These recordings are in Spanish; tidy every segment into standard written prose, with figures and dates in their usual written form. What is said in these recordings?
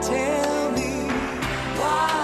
Tell me why.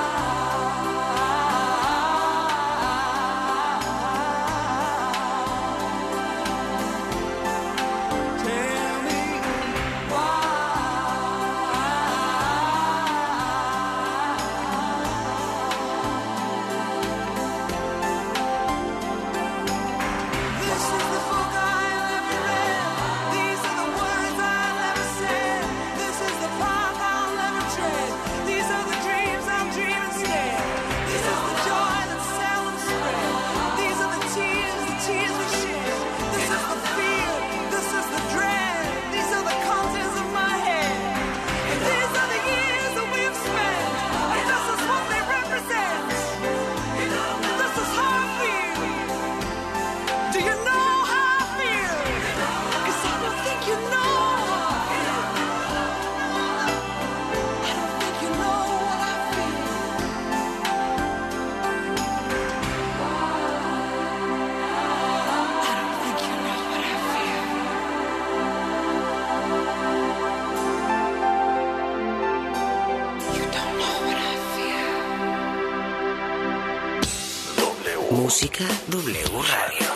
Música W Radio.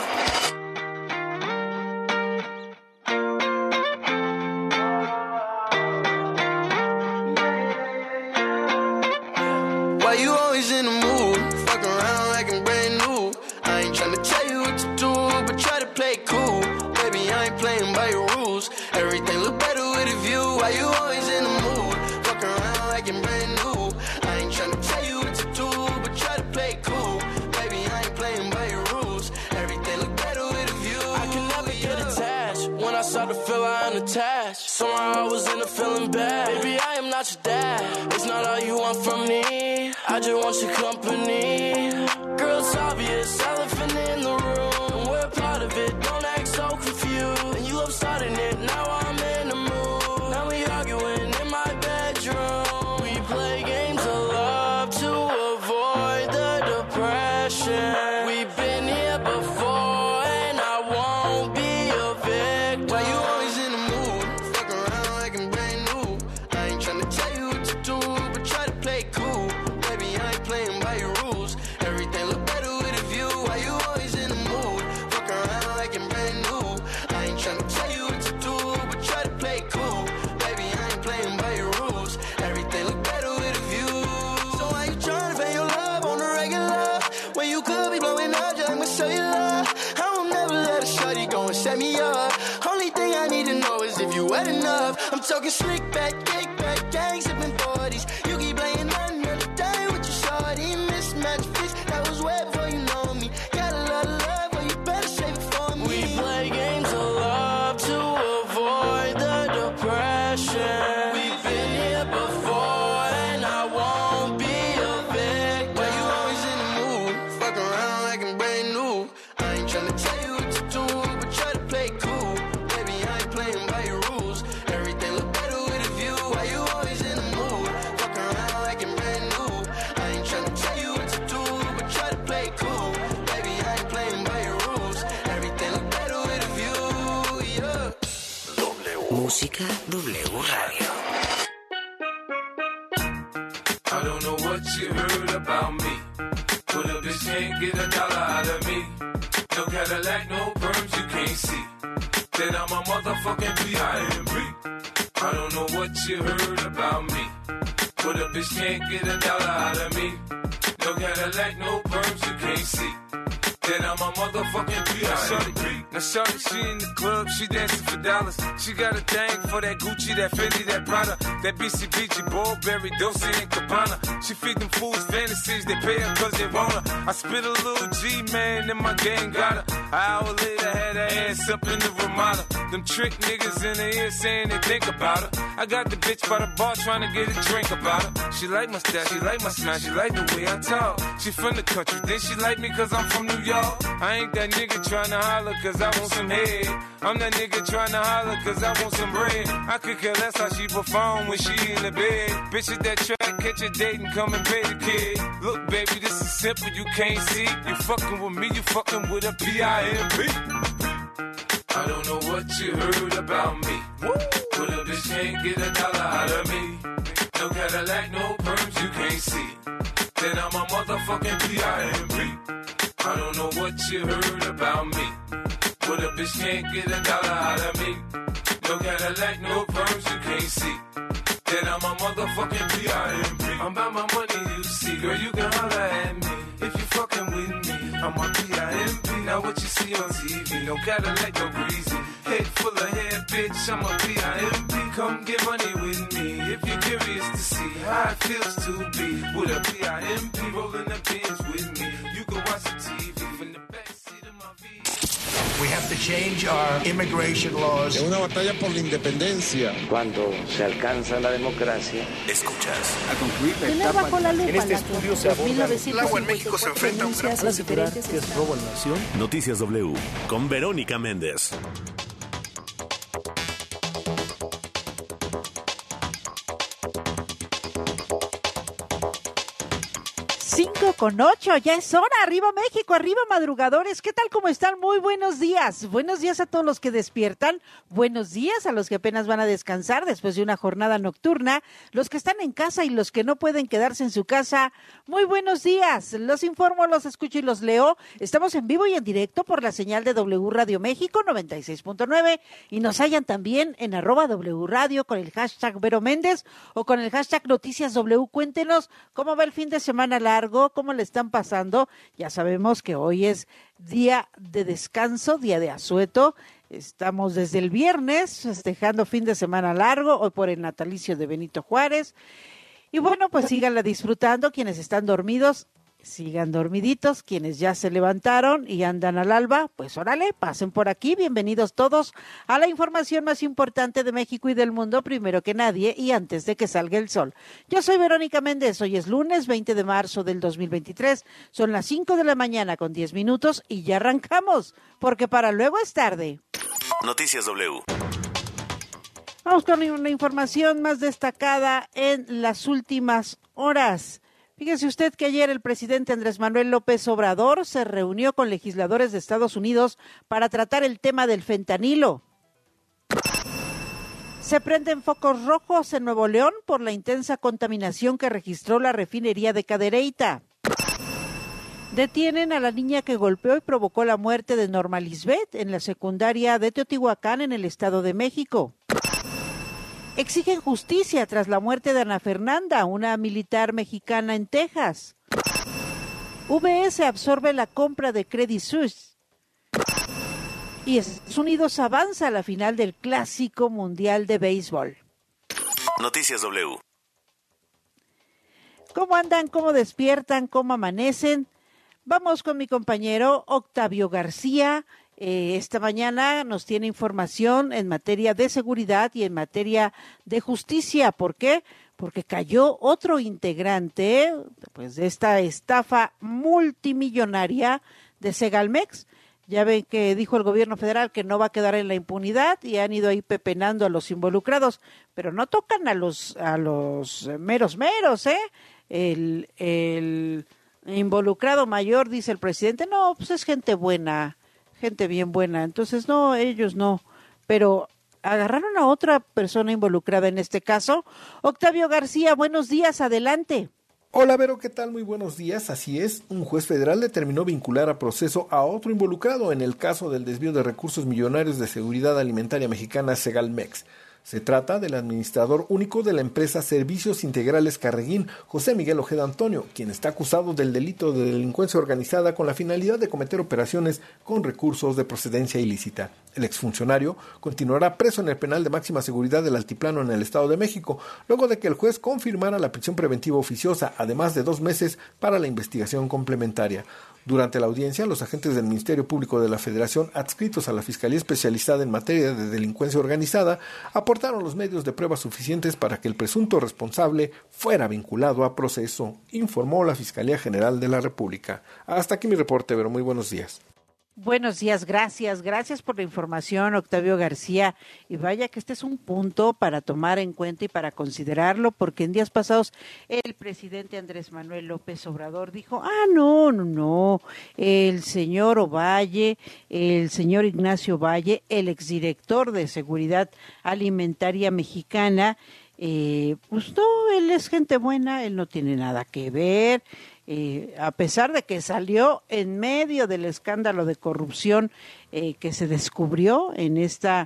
Why you always in the mood? Fuck around like I'm brand new. I ain't tryna tell you what to do, but try to play cool. Baby, I ain't playing by your rules. Everything look better with a view. Why you always in the mood? Fuck around like I'm brand new. I ain't tryna tell you what to do, but try to play cool. Baby, I ain't playing by your rules. Everything look better with a view. I can never get attached. When I start to feel I'm unattached, somehow I was in a feeling bad. Baby, I am not your dad. It's not all you want from me. I just want your company. Girl, it's obvious, elephant in the room, and we're part of it. Don't act so confused. And you love starting it, now I'm in the mood. Now we arguing in my bedroom. We play games of love to avoid the depression. We've been here before, and I won't be a victim. Why you always in the mood? Fuck around like I'm brand new. I ain't tryna tell you what to do, but try to play cool. Baby, I ain't playing by your rules. Everything look better with a view. Why you always in the mood? Fuck around like I'm brand new. I ain't tryna tell you what to do, but try to play cool. Baby, I ain't playing by your rules. Everything look better with a view. So why you tryna pay your love on the regular when you could be blowing up just like my cellular? I will never let a shawty go and set me up. Only thing I need to know is if you wet enough. I'm talking slick back, kick back, gang sipping 40s. You keep playing another day with your shawty. Mismatch fish, that was way before you know me. Got a lot of love, but you better save it for me. We play games of love to avoid the depression. We've been here before, and I won't be a victim. Why you always in the mood? Fuck around like I'm brand new. I ain't tryna tell you what to do, but try to play cool. Baby, I ain't playing by your rules. Everything look better with a view. Why you always in the mood? Fuck around like I'm brand new. I ain't tryna tell you what to do, but try to play cool. Baby, I ain't playing by your rules. Everything look better with a view, yeah. Música W Radio. I don't know what you heard about me, but a bitch can't get a dollar out of me. No Cadillac, no perms, you can't see that I'm a motherfucking P.I.M.P. I don't know what you heard about me, but a bitch can't get a dollar out of me. No Cadillac, no perms, you can't see that I'm a motherfucking P.I.M.P. Now shorty, she in the club, she dancing for dollars. She got a thing for that Gucci, that Fendi, that Prada, that BCBG, Burberry, Dolce and Gabbana. She feed them fools fantasies, they pay her cause they want her. I spit a little G-man and my gang got her. An hour later, had her ass up in the Ramada. Them trick niggas in the ear saying they think about her. I got the bitch by the bar trying to get a drink about her. She like my style, she like my smile, she like the way I talk. She from the country, then she like me cause I'm from New York. I ain't that nigga tryna holler cause I want some head. I'm that nigga tryna holler cause I want some bread. I could care less how she perform when she in the bed. Bitch at that track, catch a date and come and pay the kid. Look baby, this is simple, you can't see. You fucking with me, you fucking with a P.I.M.P. I don't know what you heard about me, but a bitch can't get a dollar out of me. No Cadillac, no perms, you can't see. Then I'm a motherfucking P.I.M.P. I don't know what you heard about me. But a bitch can't get $1 out of me. No Cadillac, no perms, you can't see. Then I'm a motherfucking P.I.M.P. I'm about my money, you see. Girl, you can holler at me if you fucking with me. I'm a P.I.M.P. Now what you see on TV, no Cadillac, no breezy. Head full of hair, bitch, I'm a P.I.M.P. Come get money with me if you're curious to see how it feels to be with a P.I.M.P. rolling the bins with me. You can watch the TV from the backseat of my V. We have to change our immigration laws. Es una batalla por la independencia. Cuando se alcanza la democracia, escuchas. A concluir la Tener bajo la lupa en este estudio se aborda El agua en México se enfrenta a un gran las diferentes que es robo a la nación. Noticias W con Verónica Méndez. 5:08, ya es hora. Arriba México, arriba madrugadores. ¿Qué tal? ¿Cómo están? Muy buenos días. Buenos días a todos los que despiertan. Buenos días a los que apenas van a descansar después de una jornada nocturna. Los que están en casa y los que no pueden quedarse en su casa. Muy buenos días. Los informo, los escucho y los leo. Estamos en vivo y en directo por la señal de W Radio México 96.9 y nos hallan también en @W Radio con el hashtag Vero Méndez o con el hashtag Noticias W. Cuéntenos cómo va el fin de semana largo, cómo le están pasando. Ya sabemos que hoy es día de descanso, día de asueto. Estamos desde el viernes festejando fin de semana largo, hoy por el natalicio de Benito Juárez. Y bueno, pues síganla disfrutando. Quienes están dormidos, sigan dormiditos. Quienes ya se levantaron y andan al alba, pues órale, pasen por aquí. Bienvenidos todos a la información más importante de México y del mundo, primero que nadie y antes de que salga el sol. Yo soy Verónica Méndez. Hoy es lunes 20 de marzo del 2023. Son las 5 de la mañana con 10 minutos y ya arrancamos, porque para luego es tarde. Noticias W. Vamos con una información más destacada en las últimas horas. Fíjese usted que ayer el presidente Andrés Manuel López Obrador se reunió con legisladores de Estados Unidos para tratar el tema del fentanilo. Se prenden focos rojos en Nuevo León por la intensa contaminación que registró la refinería de Cadereyta. Detienen a la niña que golpeó y provocó la muerte de Norma Lisbeth en la secundaria de Teotihuacán en el Estado de México. Exigen justicia tras la muerte de Ana Fernanda, una militar mexicana en Texas. UBS absorbe la compra de Credit Suisse. Y Estados Unidos avanza a la final del Clásico Mundial de Béisbol. Noticias W. ¿Cómo andan? ¿Cómo despiertan? ¿Cómo amanecen? Vamos con mi compañero Octavio García. Esta mañana nos tiene información en materia de seguridad y en materia de justicia. ¿Por qué? Porque cayó otro integrante pues, de esta estafa multimillonaria de Segalmex. Ya ven que dijo el gobierno federal que no va a quedar en la impunidad y han ido ahí pepenando a los involucrados, pero no tocan a los meros, ¿eh? El involucrado mayor, dice el presidente, no, pues es gente buena, gente bien buena, entonces no, ellos no, pero agarraron a otra persona involucrada en este caso. Octavio García, buenos días, adelante. Hola Vero, ¿qué tal? Muy buenos días. Así es, un juez federal determinó vincular a proceso a otro involucrado en el caso del desvío de recursos millonarios de seguridad alimentaria mexicana Segalmex. Se trata del administrador único de la empresa Servicios Integrales Carreguín, José Miguel Ojeda Antonio, quien está acusado del delito de delincuencia organizada con la finalidad de cometer operaciones con recursos de procedencia ilícita. El exfuncionario continuará preso en el penal de máxima seguridad del Altiplano en el Estado de México, luego de que el juez confirmara la prisión preventiva oficiosa, además de 2 meses para la investigación complementaria. Durante la audiencia, los agentes del Ministerio Público de la Federación, adscritos a la Fiscalía Especializada en Materia de Delincuencia Organizada, aportaron los medios de prueba suficientes para que el presunto responsable fuera vinculado a proceso, informó la Fiscalía General de la República. Hasta aquí mi reporte, Vero. Muy buenos días. Buenos días, gracias por la información, Octavio García. Y vaya que este es un punto para tomar en cuenta y para considerarlo, porque en días pasados el presidente Andrés Manuel López Obrador dijo, no, el señor Ovalle, el señor Ignacio Valle, el exdirector de Seguridad Alimentaria Mexicana, pues no, él es gente buena, él no tiene nada que ver, a pesar de que salió en medio del escándalo de corrupción que se descubrió en esta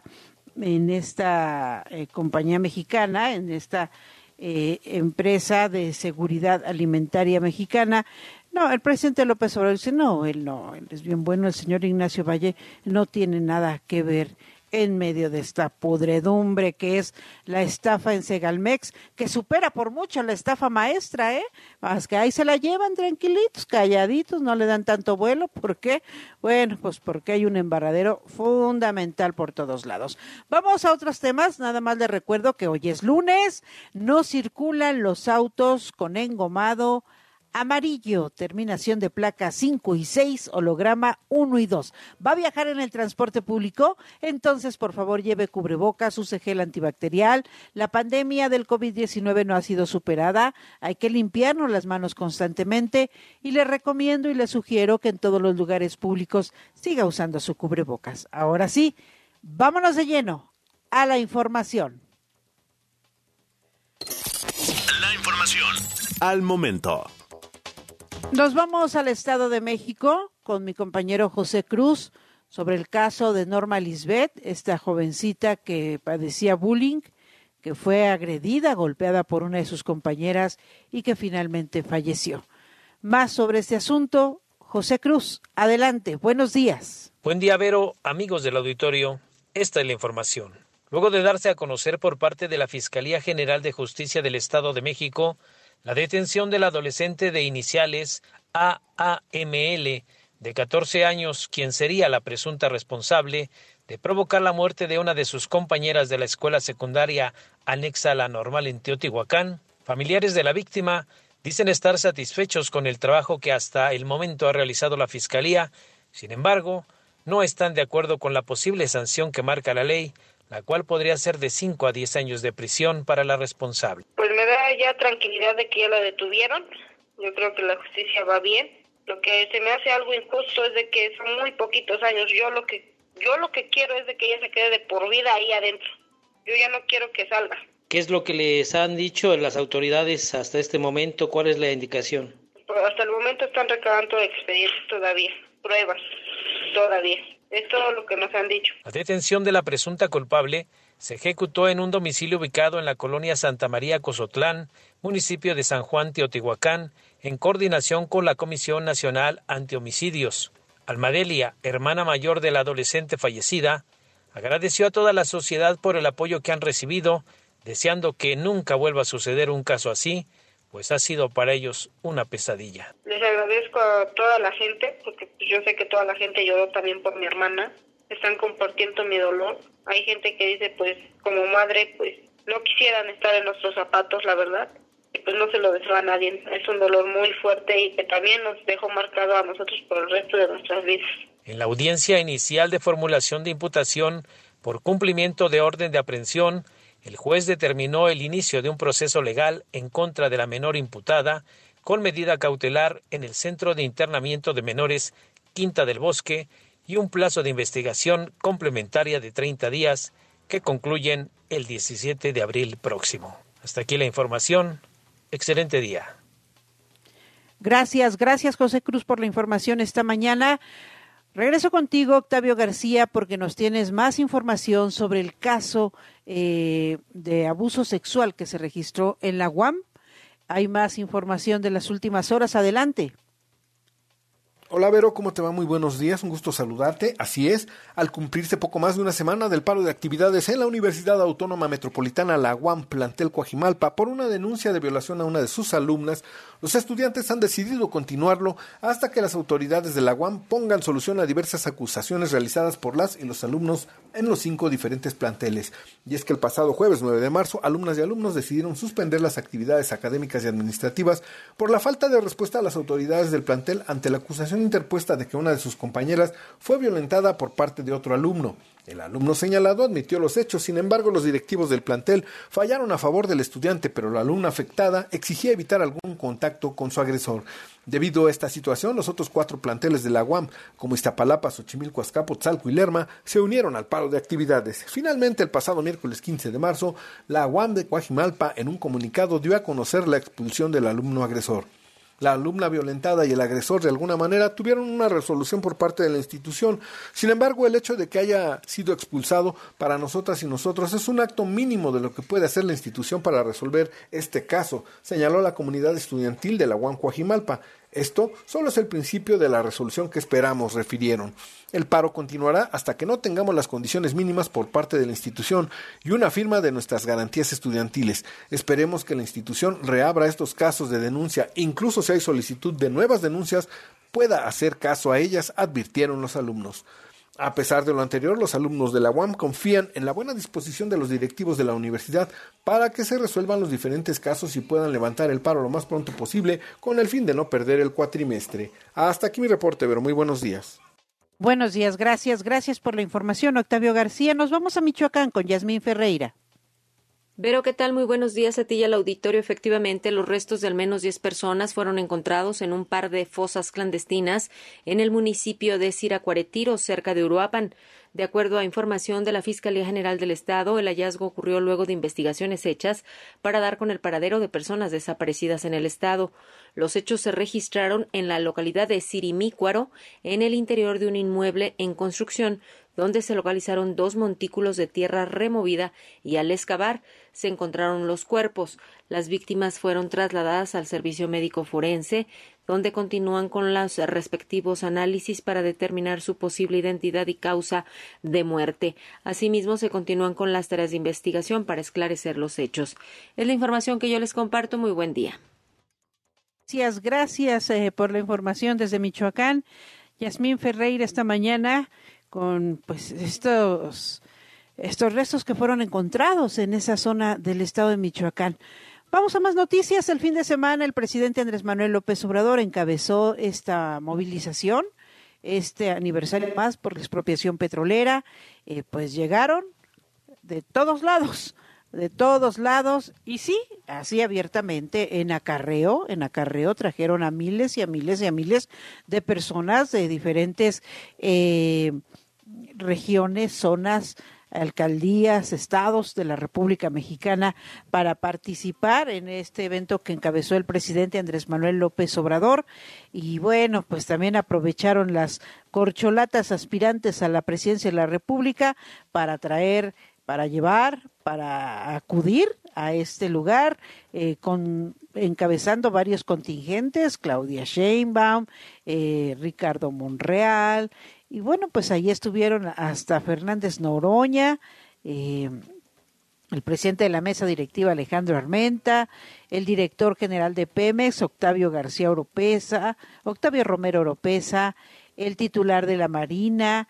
compañía mexicana, en esta empresa de seguridad alimentaria mexicana. No, el presidente López Obrador dice, no, él es bien bueno, el señor Ignacio Valle no tiene nada que ver en medio de esta podredumbre que es la estafa en Segalmex, que supera por mucho la estafa maestra, más que ahí se la llevan tranquilitos, calladitos, no le dan tanto vuelo. ¿Por qué? Bueno, pues porque hay un embarradero fundamental por todos lados. Vamos a otros temas, nada más les recuerdo que hoy es lunes, no circulan los autos con engomado amarillo, terminación de placa 5 y 6, holograma 1 y 2. ¿Va a viajar en el transporte público? Entonces, por favor, lleve cubrebocas, use gel antibacterial. La pandemia del COVID-19 no ha sido superada. Hay que limpiarnos las manos constantemente y le recomiendo y le sugiero que en todos los lugares públicos siga usando su cubrebocas. Ahora sí, vámonos de lleno a la información. La información al momento. Nos vamos al Estado de México con mi compañero José Cruz sobre el caso de Norma Lisbeth, esta jovencita que padecía bullying, que fue agredida, golpeada por una de sus compañeras y que finalmente falleció. Más sobre este asunto, José Cruz, adelante, buenos días. Buen día, Vero, amigos del auditorio, esta es la información. Luego de darse a conocer por parte de la Fiscalía General de Justicia del Estado de México, la detención del adolescente de iniciales AAML, de 14 años, quien sería la presunta responsable de provocar la muerte de una de sus compañeras de la escuela secundaria anexa a la Normal en Teotihuacán, familiares de la víctima dicen estar satisfechos con el trabajo que hasta el momento ha realizado la Fiscalía. Sin embargo, no están de acuerdo con la posible sanción que marca la ley, la cual podría ser de 5 a 10 años de prisión para la responsable. Pues me da ya tranquilidad de que ya la detuvieron. Yo creo que la justicia va bien. Lo que se me hace algo injusto es de que son muy poquitos años. Yo lo que quiero es de que ella se quede de por vida ahí adentro. Yo ya no quiero que salga. ¿Qué es lo que les han dicho las autoridades hasta este momento? ¿Cuál es la indicación? Pues hasta el momento están recabando expedientes todavía, pruebas todavía. Es todo lo que nos han dicho. La detención de la presunta culpable se ejecutó en un domicilio ubicado en la colonia Santa María Cozotlán, municipio de San Juan Teotihuacán, en coordinación con la Comisión Nacional Antihomicidios. Almadelia, hermana mayor de la adolescente fallecida, agradeció a toda la sociedad por el apoyo que han recibido, deseando que nunca vuelva a suceder un caso así, pues ha sido para ellos una pesadilla. Les agradezco a toda la gente, porque yo sé que toda la gente lloró también por mi hermana. Están compartiendo mi dolor. Hay gente que dice, pues, como madre, pues, no quisieran estar en nuestros zapatos, la verdad. Y pues no se lo deseo a nadie. Es un dolor muy fuerte y que también nos dejó marcado a nosotros por el resto de nuestras vidas. En la audiencia inicial de formulación de imputación por cumplimiento de orden de aprehensión, el juez determinó el inicio de un proceso legal en contra de la menor imputada con medida cautelar en el Centro de Internamiento de Menores Quinta del Bosque y un plazo de investigación complementaria de 30 días que concluyen el 17 de abril próximo. Hasta aquí la información. Excelente día. Gracias José Cruz por la información esta mañana. Regreso contigo, Octavio García, porque nos tienes más información sobre el caso de abuso sexual que se registró en la UAM. Hay más información de las últimas horas. Adelante. Hola Vero, ¿cómo te va? Muy buenos días, un gusto saludarte. Así es, al cumplirse poco más de una semana del paro de actividades en la Universidad Autónoma Metropolitana, la UAM, plantel Coajimalpa, por una denuncia de violación a una de sus alumnas, los estudiantes han decidido continuarlo hasta que las autoridades de la UAM pongan solución a diversas acusaciones realizadas por las y los alumnos en los 5 diferentes planteles. Y es que el pasado jueves 9 de marzo, alumnas y alumnos decidieron suspender las actividades académicas y administrativas por la falta de respuesta a las autoridades del plantel ante la acusación acusación interpuesta de que una de sus compañeras fue violentada por parte de otro alumno. El alumno señalado admitió los hechos, sin embargo, los directivos del plantel fallaron a favor del estudiante, pero la alumna afectada exigía evitar algún contacto con su agresor. Debido a esta situación, los otros 4 planteles de la UAM, como Iztapalapa, Xochimilco, Azcapotzalco y Lerma, se unieron al paro de actividades. Finalmente, el pasado miércoles 15 de marzo, la UAM de Coajimalpa, en un comunicado, dio a conocer la expulsión del alumno agresor. La alumna violentada y el agresor de alguna manera tuvieron una resolución por parte de la institución. Sin embargo, el hecho de que haya sido expulsado para nosotras y nosotros es un acto mínimo de lo que puede hacer la institución para resolver este caso, señaló la comunidad estudiantil de la UAM Coajimalpa. Esto solo es el principio de la resolución que esperamos, refirieron. El paro continuará hasta que no tengamos las condiciones mínimas por parte de la institución y una firma de nuestras garantías estudiantiles. Esperemos que la institución reabra estos casos de denuncia, incluso si hay solicitud de nuevas denuncias, pueda hacer caso a ellas, advirtieron los alumnos. A pesar de lo anterior, los alumnos de la UAM confían en la buena disposición de los directivos de la universidad para que se resuelvan los diferentes casos y puedan levantar el paro lo más pronto posible con el fin de no perder el cuatrimestre. Hasta aquí mi reporte, pero muy buenos días. Buenos días, gracias por la información, Octavio García. Nos vamos a Michoacán con Yasmín Ferreira. Vero, ¿qué tal? Muy buenos días a ti y al auditorio. Efectivamente, los restos de al menos 10 personas fueron encontrados en un par de fosas clandestinas en el municipio de Siracuaretiro, cerca de Uruapan. De acuerdo a información de la Fiscalía General del Estado, el hallazgo ocurrió luego de investigaciones hechas para dar con el paradero de personas desaparecidas en el Estado. Los hechos se registraron en la localidad de Sirimícuaro, en el interior de un inmueble en construcción, donde se localizaron 2 montículos de tierra removida y al excavar se encontraron los cuerpos. Las víctimas fueron trasladadas al servicio médico forense, donde continúan con los respectivos análisis para determinar su posible identidad y causa de muerte. Asimismo, se continúan con las tareas de investigación para esclarecer los hechos. Es la información que yo les comparto. Muy buen día. Gracias por la información desde Michoacán. Yasmín Ferreira esta mañana con pues estos restos que fueron encontrados en esa zona del estado de Michoacán. Vamos a más noticias. El fin de semana el presidente Andrés Manuel López Obrador encabezó esta movilización, este aniversario más por la expropiación petrolera. Pues llegaron de todos lados, y sí, así abiertamente en acarreo trajeron a miles y a miles y a miles de personas de diferentes regiones, zonas, alcaldías, estados de la República Mexicana para participar en este evento que encabezó el presidente Andrés Manuel López Obrador. Y bueno, pues también aprovecharon las corcholatas aspirantes a la presidencia de la República para acudir a este lugar, encabezando varios contingentes, Claudia Sheinbaum, Ricardo Monreal, y bueno, pues ahí estuvieron hasta Fernández Noroña, el presidente de la mesa directiva Alejandro Armenta, el director general de Pemex, Octavio Romero Oropesa, el titular de la Marina,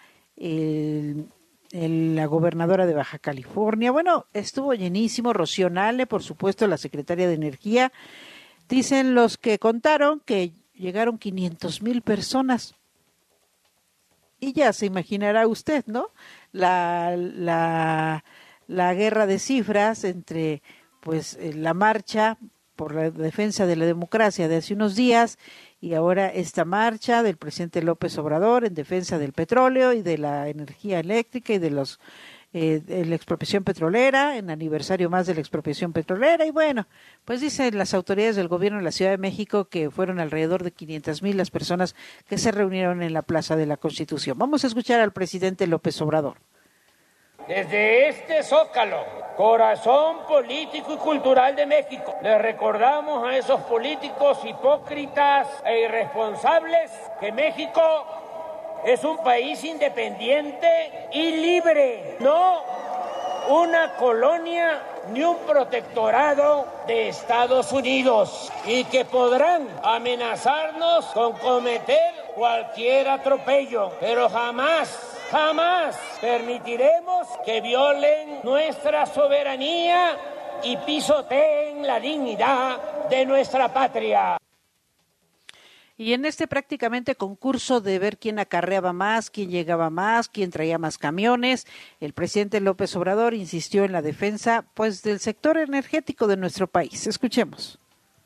la gobernadora de Baja California. Bueno, estuvo llenísimo. Rocío Nale, por supuesto, la secretaria de Energía. Dicen los que contaron que llegaron 500,000 personas. Y ya se imaginará usted, ¿no? La guerra de cifras entre pues la marcha por la defensa de la democracia de hace unos días y ahora esta marcha del presidente López Obrador en defensa del petróleo y de la energía eléctrica y de la expropiación petrolera, en aniversario más de la expropiación petrolera. Y bueno, pues dicen las autoridades del gobierno de la Ciudad de México que fueron alrededor de 500,000 las personas que se reunieron en la Plaza de la Constitución. Vamos a escuchar al presidente López Obrador. Desde este Zócalo, corazón político y cultural de México, le recordamos a esos políticos hipócritas e irresponsables que México es un país independiente y libre, no una colonia ni un protectorado de Estados Unidos, y que podrán amenazarnos con cometer cualquier atropello, pero jamás permitiremos que violen nuestra soberanía y pisoteen la dignidad de nuestra patria. Y en este prácticamente concurso de ver quién acarreaba más, quién llegaba más, quién traía más camiones, el presidente López Obrador insistió en la defensa pues del sector energético de nuestro país. Escuchemos.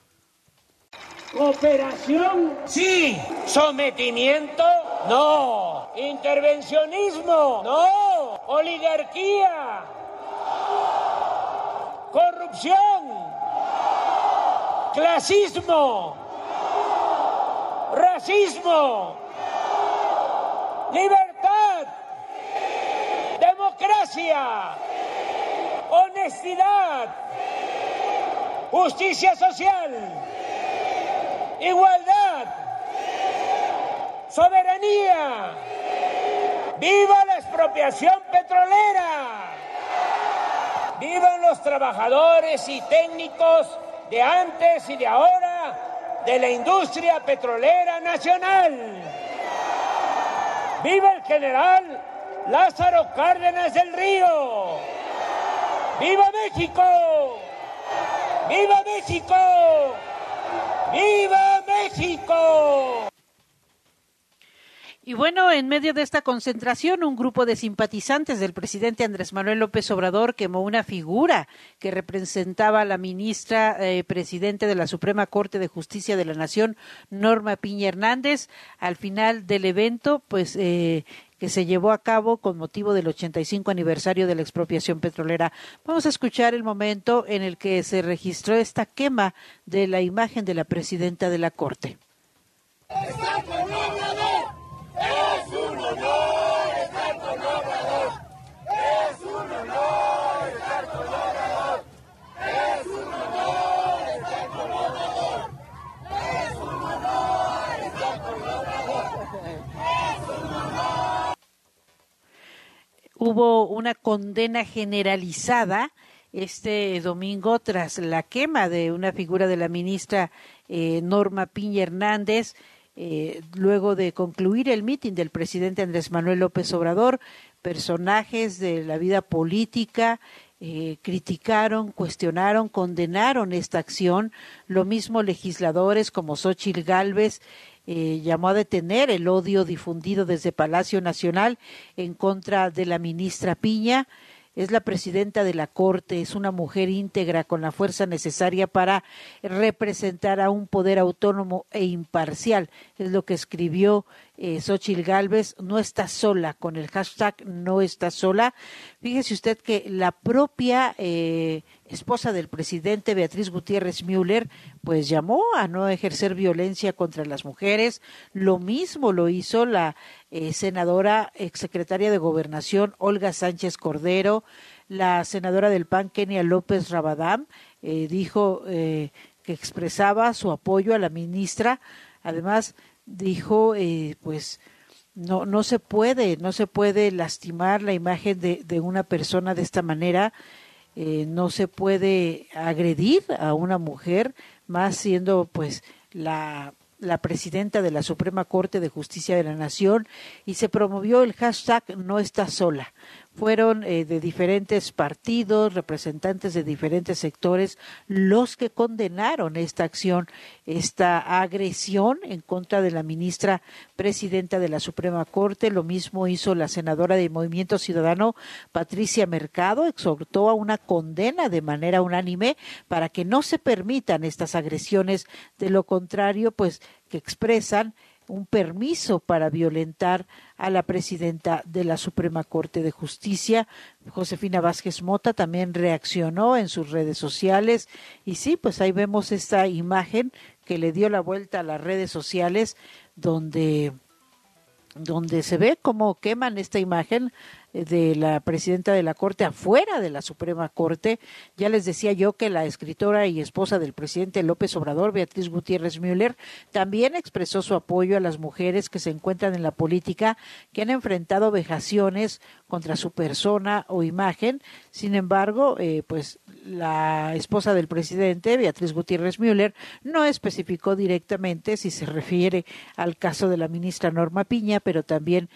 Cooperación, sí. Sometimiento, no. Intervencionismo, no. Oligarquía, corrupción, clasismo, racismo, libertad, democracia, honestidad, justicia social, igualdad, soberanía. ¡Viva la expropiación petrolera! ¡Vivan los trabajadores y técnicos de antes y de ahora de la industria petrolera nacional! ¡Viva el general Lázaro Cárdenas del Río! ¡Viva México! ¡Viva México! ¡Viva México! Y bueno, en medio de esta concentración, un grupo de simpatizantes del presidente Andrés Manuel López Obrador quemó una figura que representaba a la ministra presidente de la Suprema Corte de Justicia de la Nación, Norma Piña Hernández. Al final del evento, pues que se llevó a cabo con motivo del 85 aniversario de la expropiación petrolera. Vamos a escuchar el momento en el que se registró esta quema de la imagen de la presidenta de la Corte. ¡Estar con Obrador! ¡Es un honor estar con Obrador! ¡Es un honor estar con Obrador! ¡Es un honor estar con Obrador! ¡Es un honor estar con Obrador! ¡Es un honor! Hubo una condena generalizada este domingo tras la quema de una figura de la ministra Norma Piña Hernández. Luego de concluir el mitin del presidente Andrés Manuel López Obrador, personajes de la vida política criticaron, cuestionaron, condenaron esta acción. Lo mismo legisladores como Xóchitl Gálvez llamó a detener el odio difundido desde Palacio Nacional en contra de la ministra Piña. Es la presidenta de la Corte, es una mujer íntegra con la fuerza necesaria para representar a un poder autónomo e imparcial. Es lo que escribió Xóchitl Gálvez. No está sola, con el hashtag no está sola. Fíjese usted que la propia esposa del presidente, Beatriz Gutiérrez Müller, pues llamó a no ejercer violencia contra las mujeres. Lo mismo lo hizo la senadora exsecretaria de Gobernación, Olga Sánchez Cordero. La senadora del PAN, Kenia López Rabadán, dijo que expresaba su apoyo a la ministra. Además, dijo, pues, no se puede lastimar la imagen de una persona de esta manera. No se puede agredir a una mujer, más siendo pues la presidenta de la Suprema Corte de Justicia de la Nación, y se promovió el hashtag no está sola. Fueron de diferentes partidos, representantes de diferentes sectores, los que condenaron esta acción, esta agresión en contra de la ministra presidenta de la Suprema Corte. Lo mismo hizo la senadora de Movimiento Ciudadano, Patricia Mercado, exhortó a una condena de manera unánime para que no se permitan estas agresiones. De lo contrario, pues que expresan un permiso para violentar a la presidenta de la Suprema Corte de Justicia. Josefina Vázquez Mota también reaccionó en sus redes sociales y sí, pues ahí vemos esta imagen que le dio la vuelta a las redes sociales donde se ve cómo queman esta imagen de la presidenta de la Corte afuera de la Suprema Corte. Ya les decía yo que la escritora y esposa del presidente López Obrador, Beatriz Gutiérrez Müller, también expresó su apoyo a las mujeres que se encuentran en la política, que han enfrentado vejaciones contra su persona o imagen. Sin embargo, pues la esposa del presidente, Beatriz Gutiérrez Müller, no especificó directamente si se refiere al caso de la ministra Norma Piña, pero también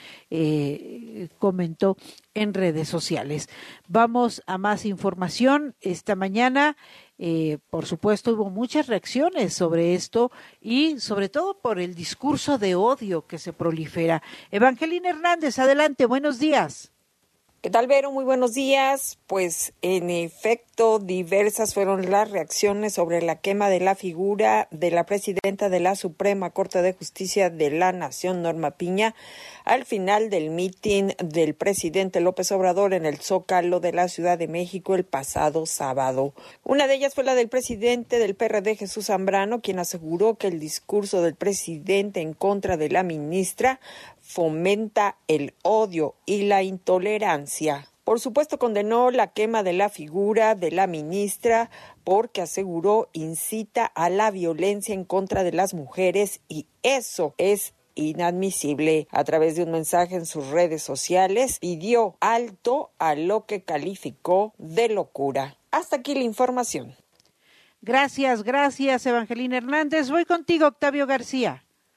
comentó en redes sociales. Vamos a más información. Esta mañana Por supuesto, hubo muchas reacciones sobre esto y sobre todo por el discurso de odio que se prolifera. Evangelina Hernández, adelante, buenos días. ¿Qué tal, Vero? Muy buenos días. Pues en efecto, diversas fueron las reacciones sobre la quema de la figura de la presidenta de la Suprema Corte de Justicia de la Nación, Norma Piña, al final del mitin del presidente López Obrador en el Zócalo de la Ciudad de México el pasado sábado. Una de ellas fue la del presidente del PRD, Jesús Zambrano, quien aseguró que el discurso del presidente en contra de la ministra fomenta el odio y la intolerancia. Por supuesto, condenó la quema de la figura de la ministra porque aseguró incita a la violencia en contra de las mujeres y eso es inadmisible. A través de un mensaje en sus redes sociales, pidió alto a lo que calificó de locura. Hasta aquí la información. Gracias, Evangelina Hernández. Voy contigo, Octavio García.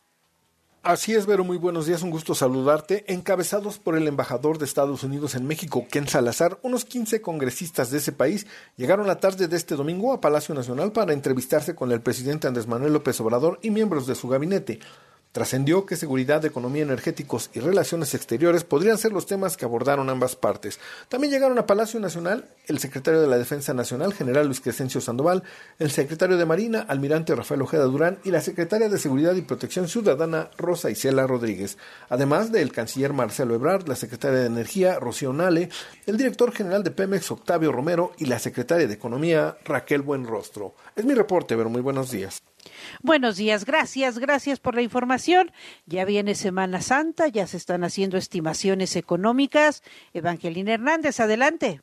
Así es, Vero, muy buenos días, un gusto saludarte. Encabezados por el embajador de Estados Unidos en México, Ken Salazar, unos 15 congresistas de ese país llegaron la tarde de este domingo a Palacio Nacional para entrevistarse con el presidente Andrés Manuel López Obrador y miembros de su gabinete. Trascendió que seguridad, economía, energéticos y relaciones exteriores podrían ser los temas que abordaron ambas partes. También llegaron a Palacio Nacional el secretario de la Defensa Nacional, general Luis Crescencio Sandoval, el secretario de Marina, almirante Rafael Ojeda Durán, y la secretaria de Seguridad y Protección Ciudadana, Rosa Isela Rodríguez, además del canciller Marcelo Ebrard, la secretaria de Energía, Rocío Nale, el director general de Pemex, Octavio Romero, y la secretaria de Economía, Raquel Buenrostro. Es mi reporte, pero muy buenos días. Buenos días, gracias por la información. Ya viene Semana Santa, ya se están haciendo estimaciones económicas. Evangelina Hernández, adelante.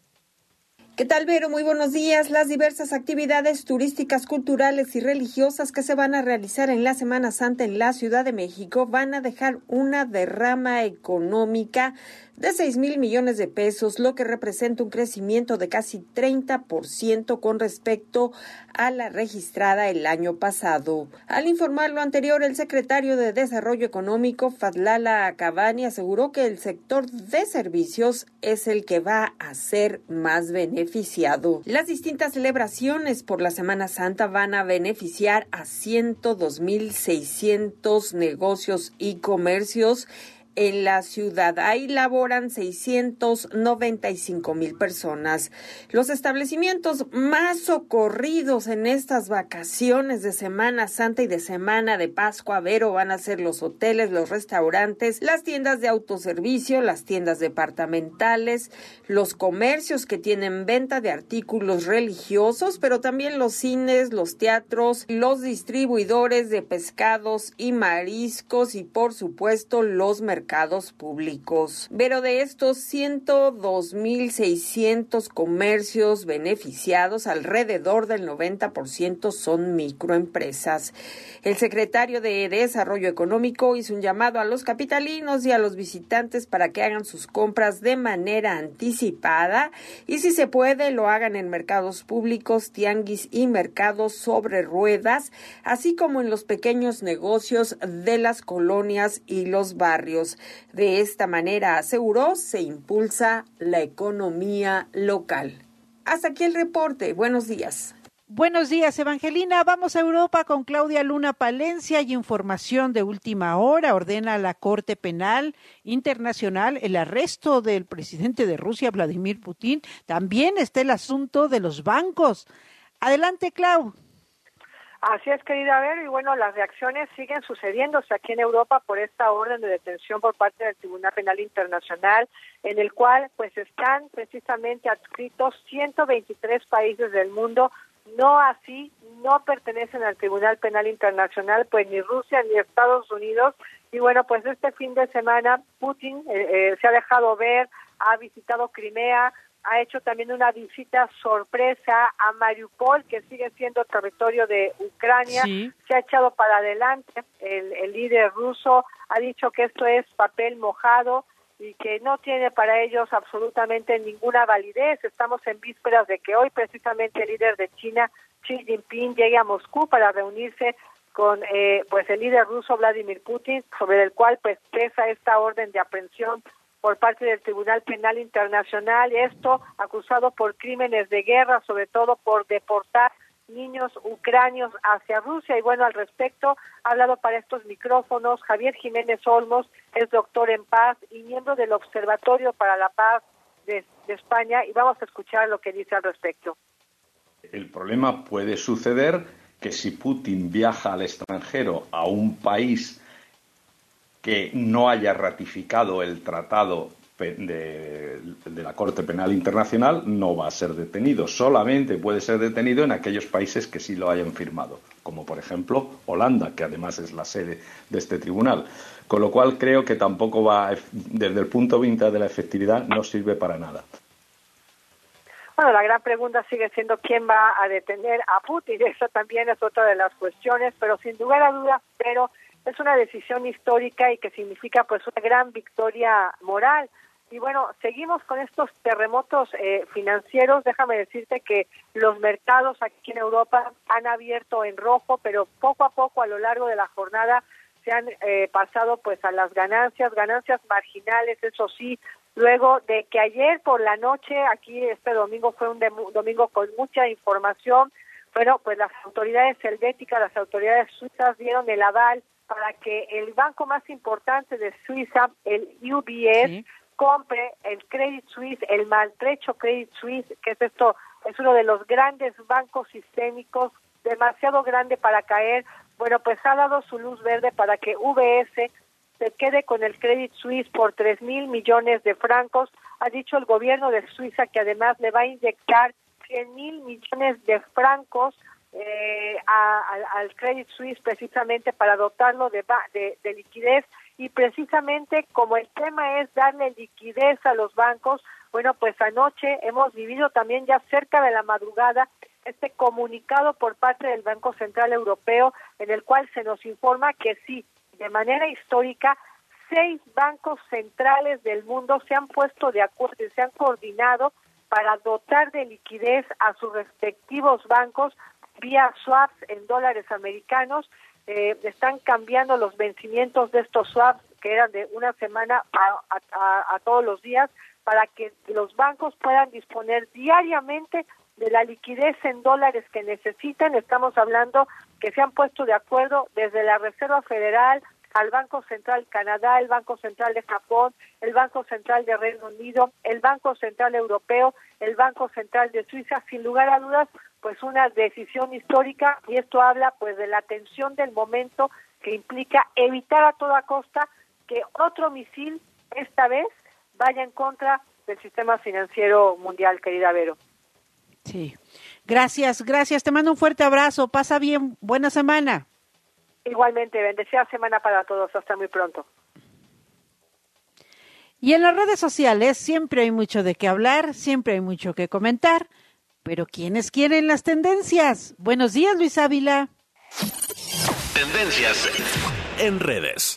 ¿Qué tal, Vero? Muy buenos días. Las diversas actividades turísticas, culturales y religiosas que se van a realizar en la Semana Santa en la Ciudad de México van a dejar una derrama económica de 6,000 millones de pesos, lo que representa un crecimiento de casi 30% con respecto a la registrada el año pasado. Al informar lo anterior, el secretario de Desarrollo Económico, Fadlala Cavani, aseguró que el sector de servicios es el que va a ser más beneficiado. Las distintas celebraciones por la Semana Santa van a beneficiar a 102,600 negocios y comercios en la ciudad. Ahí laboran 695,000 personas. Los establecimientos más socorridos en estas vacaciones de Semana Santa y de Semana de Pascua, Vero, van a ser los hoteles, los restaurantes, las tiendas de autoservicio, las tiendas departamentales, los comercios que tienen venta de artículos religiosos, pero también los cines, los teatros, los distribuidores de pescados y mariscos y, por supuesto, los mercados públicos. Pero de estos 102,600 comercios beneficiados, alrededor del 90% son microempresas. El secretario de Desarrollo Económico hizo un llamado a los capitalinos y a los visitantes para que hagan sus compras de manera anticipada y, si se puede, lo hagan en mercados públicos, tianguis y mercados sobre ruedas, así como en los pequeños negocios de las colonias y los barrios. De esta manera, aseguró, se impulsa la economía local. Hasta aquí el reporte. Buenos días. Buenos días, Evangelina. Vamos a Europa con Claudia Luna Palencia y información de última hora. Ordena la Corte Penal Internacional el arresto del presidente de Rusia, Vladimir Putin. También está el asunto de los bancos. Adelante, Clau. Así es, querida Vero, y bueno, las reacciones siguen sucediéndose aquí en Europa por esta orden de detención por parte del Tribunal Penal Internacional, en el cual pues están precisamente adscritos 123 países del mundo. No así, no pertenecen al Tribunal Penal Internacional, pues ni Rusia ni Estados Unidos. Y bueno, pues este fin de semana Putin se ha dejado ver, ha visitado Crimea, ha hecho también una visita sorpresa a Mariupol, que sigue siendo territorio de Ucrania. Sí. Se ha echado para adelante. El líder ruso ha dicho que esto es papel mojado y que no tiene para ellos absolutamente ninguna validez. Estamos en vísperas de que hoy precisamente el líder de China, Xi Jinping, llegue a Moscú para reunirse con pues el líder ruso Vladimir Putin, sobre el cual pues pesa esta orden de aprehensión por parte del Tribunal Penal Internacional, esto acusado por crímenes de guerra, sobre todo por deportar niños ucranios hacia Rusia. Y bueno, al respecto ha hablado para estos micrófonos Javier Jiménez Olmos, es doctor en paz y miembro del Observatorio para la Paz de España, y vamos a escuchar lo que dice al respecto. El problema puede suceder que si Putin viaja al extranjero a un país que no haya ratificado el tratado de la Corte Penal Internacional, no va a ser detenido. Solamente puede ser detenido en aquellos países que sí lo hayan firmado, como por ejemplo Holanda, que además es la sede de este tribunal. Con lo cual creo que tampoco va, desde el punto de vista de la efectividad, no sirve para nada. Bueno, la gran pregunta sigue siendo quién va a detener a Putin. Esa también es otra de las cuestiones, pero sin lugar a dudas, pero es una decisión histórica y que significa pues una gran victoria moral. Y bueno, seguimos con estos terremotos financieros. Déjame decirte que los mercados aquí en Europa han abierto en rojo, pero poco a poco a lo largo de la jornada se han pasado pues a las ganancias marginales, eso sí, luego de que ayer por la noche, aquí este domingo fue un domingo con mucha información, bueno, pues las autoridades helvéticas, las autoridades suizas dieron el aval para que el banco más importante de Suiza, el UBS, compre el Credit Suisse, el maltrecho Credit Suisse, que es uno de los grandes bancos sistémicos, demasiado grande para caer. Bueno, pues ha dado su luz verde para que UBS se quede con el Credit Suisse por 3,000 millones de francos. Ha dicho el gobierno de Suiza que además le va a inyectar 100,000 millones de francos al Credit Suisse precisamente para dotarlo de liquidez. Y precisamente como el tema es darle liquidez a los bancos, bueno, pues anoche hemos vivido también ya cerca de la madrugada este comunicado por parte del Banco Central Europeo en el cual se nos informa que sí, de manera histórica, 6 bancos centrales del mundo se han puesto de acuerdo y se han coordinado para dotar de liquidez a sus respectivos bancos vía swaps en dólares americanos. Están cambiando los vencimientos de estos swaps que eran de una semana a todos los días para que los bancos puedan disponer diariamente de la liquidez en dólares que necesitan. Estamos hablando que se han puesto de acuerdo desde la Reserva Federal al Banco Central Canadá, el Banco Central de Japón, el Banco Central de Reino Unido, el Banco Central Europeo, el Banco Central de Suiza. Sin lugar a dudas, pues una decisión histórica, y esto habla pues de la tensión del momento que implica evitar a toda costa que otro misil esta vez vaya en contra del sistema financiero mundial, querida Vero. Sí, gracias, te mando un fuerte abrazo, pasa bien, buena semana. Igualmente, bendecida semana para todos, hasta muy pronto. Y en las redes sociales siempre hay mucho de qué hablar, siempre hay mucho que comentar, pero ¿quiénes quieren las tendencias? Buenos días, Luis Ávila. Tendencias en redes.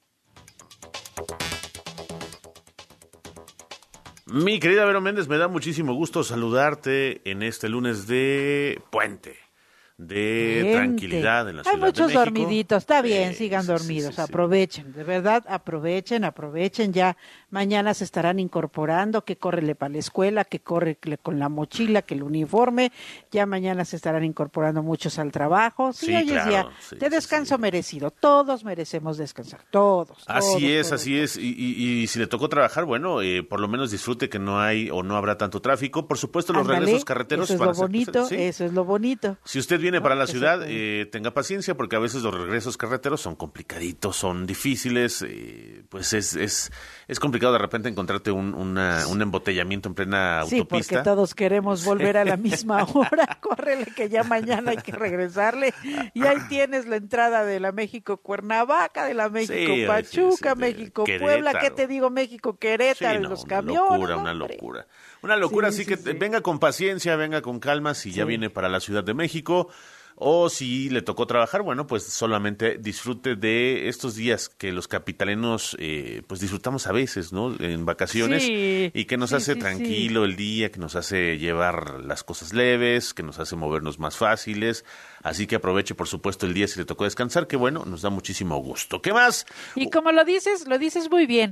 Mi querida Vero Méndez, me da muchísimo gusto saludarte en este lunes de puente, de tranquilidad en la Ciudad de México. Hay muchos dormiditos, está bien, sigan dormidos, sí. Aprovechen, de verdad, aprovechen, ya mañana se estarán incorporando, que córrele para la escuela, que corre con la mochila, que el uniforme, ya mañana se estarán incorporando muchos al trabajo, sí, oyes, claro, ya, de descanso merecido, todos merecemos descansar, todos. Así es, y si le tocó trabajar, bueno, por lo menos disfrute que no hay o no habrá tanto tráfico, por supuesto los regresos carreteros. Eso es lo bonito. Si usted viene para la ciudad, tenga paciencia, porque a veces los regresos carreteros son complicaditos, son difíciles, pues es complicado de repente encontrarte un embotellamiento en plena autopista. Sí, porque todos queremos volver a la misma hora, córrele que ya mañana hay que regresarle, y ahí tienes la entrada de la México-Cuernavaca, de la México-Pachuca, México-Puebla, ¿qué te digo? México-Querétaro, los camiones. Una locura, así que venga con paciencia, venga con calma, si ya viene para la Ciudad de México, o si le tocó trabajar, bueno, pues solamente disfrute de estos días que los capitalinos pues disfrutamos a veces, ¿no? En vacaciones, y que nos hace tranquilo el día, que nos hace llevar las cosas leves, que nos hace movernos más fáciles. así que aproveche, por supuesto, el día si le tocó descansar, que bueno, nos da muchísimo gusto. ¿Qué más? Y como lo dices muy bien,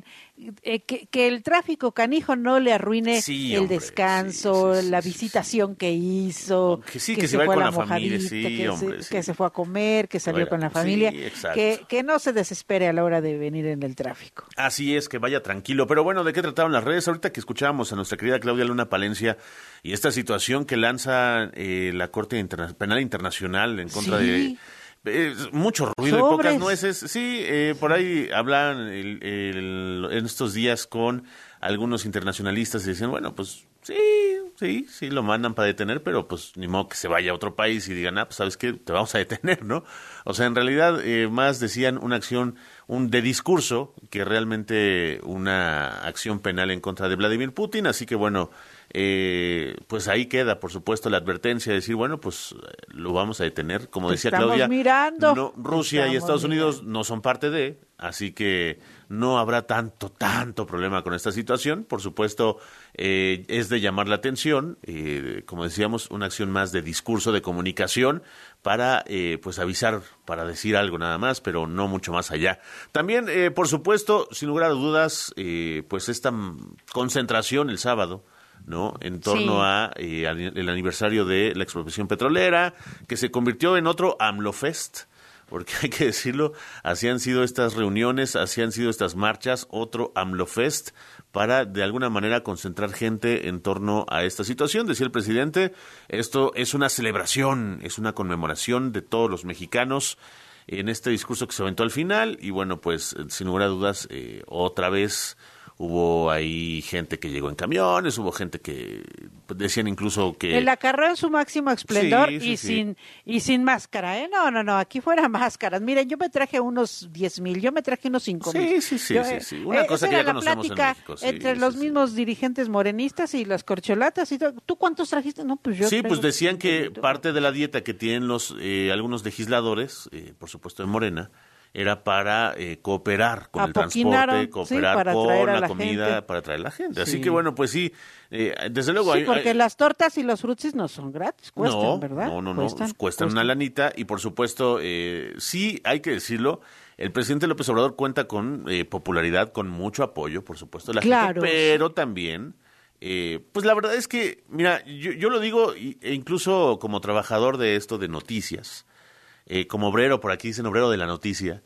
que el tráfico canijo no le arruine el descanso, la visitación que hizo, que se va fue con a la familia, que se fue a comer, que salió con la familia, que no se desespere a la hora de venir en el tráfico. Así es, que vaya tranquilo. Pero bueno, ¿de qué trataron las redes? Ahorita que escuchábamos a nuestra querida Claudia Luna Palencia y esta situación que lanza la Corte Penal Internacional en contra de... mucho ruido y pocas nueces. Sí, por ahí hablan en estos días con algunos internacionalistas y dicen, bueno, pues sí, lo mandan para detener, pero pues ni modo que se vaya a otro país y digan, pues sabes qué, te vamos a detener, ¿no? O sea, en realidad más decían una acción de discurso que realmente una acción penal en contra de Vladimir Putin, así que bueno, pues ahí queda, por supuesto, la advertencia de decir, bueno, pues lo vamos a detener, como decía Claudia, mirando. Rusia y Estados Unidos no son parte de, así que no habrá tanto problema con esta situación. Por supuesto, es de llamar la atención, como decíamos, una acción más de discurso, de comunicación, para pues avisar, para decir algo nada más, pero no mucho más allá. También, por supuesto, sin lugar a dudas, pues esta concentración el sábado, ¿no? En torno a el aniversario de la expropiación petrolera, que se convirtió en otro AMLOFest, porque hay que decirlo, así han sido estas reuniones, así han sido estas marchas, otro AMLOFest, para de alguna manera concentrar gente en torno a esta situación. Decía el presidente, esto es una celebración, es una conmemoración de todos los mexicanos en este discurso que se aventó al final, y bueno, pues sin lugar a dudas, otra vez hubo ahí gente que llegó en camiones, hubo gente que decían incluso que... El acarreo en su máximo esplendor sin máscara, ¿eh? No, aquí fuera máscaras. Miren, yo me traje unos 10,000, yo me traje unos 5,000. Sí. Una cosa que ya conocemos en México. Entre los mismos dirigentes morenistas y las corcholatas. Y ¿tú cuántos trajiste? No, pues yo... Sí, pues decían que parte de la dieta que tienen algunos legisladores, por supuesto de Morena, era para cooperar con el transporte, cooperar con la comida, gente. Para traer la gente. Así que bueno, pues sí, desde luego... Sí, porque las tortas y los frutsis no son gratis, cuestan, ¿verdad? No, cuestan una lanita y por supuesto, sí, hay que decirlo, el presidente López Obrador cuenta con popularidad, con mucho apoyo, por supuesto, de la gente, pero también... pues la verdad es que, mira, yo lo digo, e incluso como trabajador de esto de noticias, como obrero, por aquí dicen obrero de la noticia,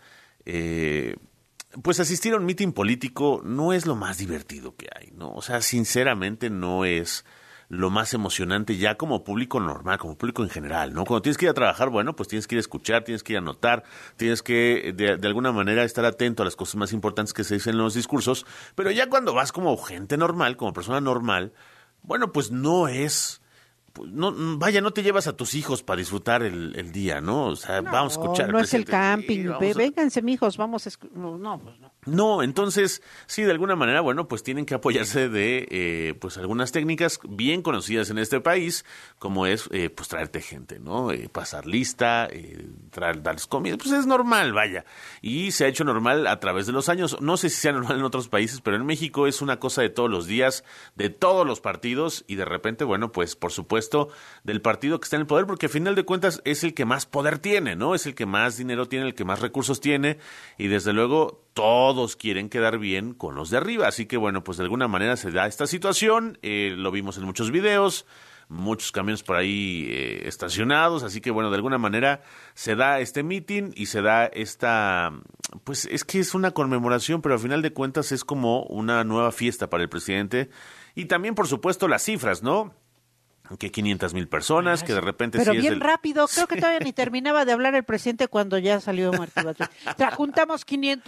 pues asistir a un mitin político no es lo más divertido que hay, ¿no? O sea, sinceramente no es lo más emocionante ya como público normal, como público en general, ¿no? Cuando tienes que ir a trabajar, bueno, pues tienes que ir a escuchar, tienes que ir a anotar, tienes que de alguna manera estar atento a las cosas más importantes que se dicen en los discursos, pero ya cuando vas como gente normal, como persona normal, bueno, pues no es... No, vaya, no te llevas a tus hijos para disfrutar el día, ¿no? O sea, vamos a escuchar. No es el camping, vénganse, mijos, vamos a No, entonces, sí, de alguna manera, bueno, pues tienen que apoyarse de, pues algunas técnicas bien conocidas en este país, como es, pues traerte gente, ¿no? Pasar lista, darles comida, pues es normal, vaya. Y se ha hecho normal a través de los años. No sé si sea normal en otros países, pero en México es una cosa de todos los días, de todos los partidos, y de repente, bueno, pues por supuesto, del partido que está en el poder, porque al final de cuentas es el que más poder tiene, ¿no? Es el que más dinero tiene, el que más recursos tiene, y desde luego todos quieren quedar bien con los de arriba. Así que bueno, pues de alguna manera se da esta situación, lo vimos en muchos videos, muchos camiones por ahí estacionados, así que bueno, de alguna manera se da este meeting y se da esta, pues es que es una conmemoración, pero al final de cuentas es como una nueva fiesta para el presidente, y también por supuesto las cifras, ¿no? Que 500,000 personas, que de repente... Pero sí bien rápido, creo que todavía ni terminaba de hablar el presidente cuando ya salió Martí Batres. O sea, juntamos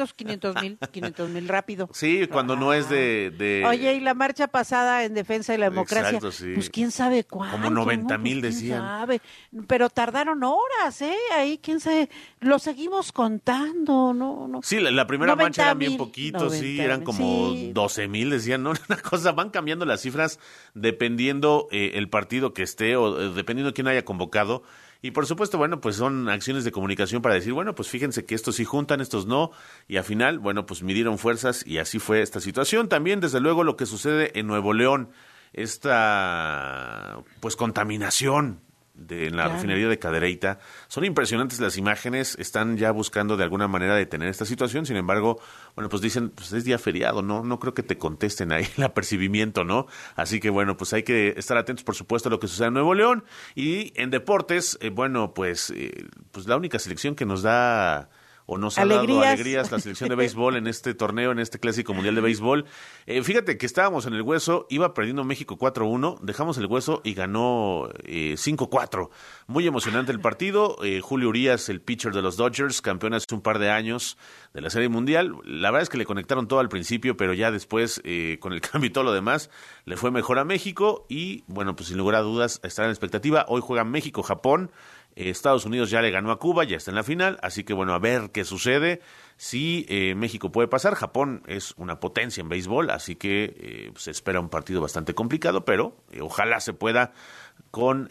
500,000 rápido. Sí, cuando no es de... Oye, y la marcha pasada en defensa de la democracia, exacto, sí. Pues quién sabe cuánto. Como 90,000 ¿no? Pues, decían. Sabe. Pero tardaron horas, ahí quién sabe, lo seguimos contando, no. Sí, la primera marcha eran bien poquitos, 90,000, sí, eran como 12,000 decían, ¿no? Una cosa, van cambiando las cifras dependiendo el partido que esté o dependiendo de quién haya convocado, y por supuesto, bueno, pues son acciones de comunicación para decir, bueno, pues fíjense que estos sí juntan, estos no, y al final, bueno, pues midieron fuerzas y así fue esta situación. También, desde luego, lo que sucede en Nuevo León, esta, pues, contaminación en la refinería de Cadereyta. Son impresionantes las imágenes, están ya buscando de alguna manera detener esta situación, sin embargo, bueno, pues dicen, pues es día feriado, no creo que te contesten ahí el apercibimiento, ¿no? Así que bueno, pues hay que estar atentos, por supuesto, a lo que sucede en Nuevo León. Y en deportes, pues la única selección que nos da o nos ha dado alegrías la selección de béisbol en este torneo, en este Clásico Mundial de Béisbol. Fíjate que estábamos en el hueso, iba perdiendo México 4-1, dejamos el hueso y ganó 5-4. Muy emocionante el partido. Julio Urías, el pitcher de los Dodgers, campeón hace un par de años de la Serie Mundial. La verdad es que le conectaron todo al principio, pero ya después, con el cambio y todo lo demás, le fue mejor a México y, bueno, pues sin lugar a dudas estará en la expectativa. Hoy juegan México-Japón. Estados Unidos ya le ganó a Cuba, ya está en la final, así que bueno, a ver qué sucede. Si México puede pasar, Japón es una potencia en béisbol, así que se espera un partido bastante complicado, pero ojalá se pueda con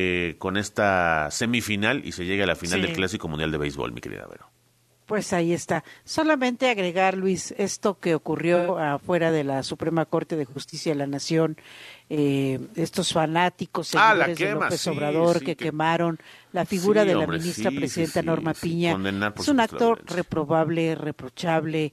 esta semifinal y se llegue a la final del Clásico Mundial de Béisbol, mi querida Vero. Pues ahí está. Solamente agregar, Luis, esto que ocurrió afuera de la Suprema Corte de Justicia de la Nación, estos fanáticos seguidores de López Obrador que quemaron la figura de la ministra presidenta Norma Piña. Es un acto reprobable, reprochable,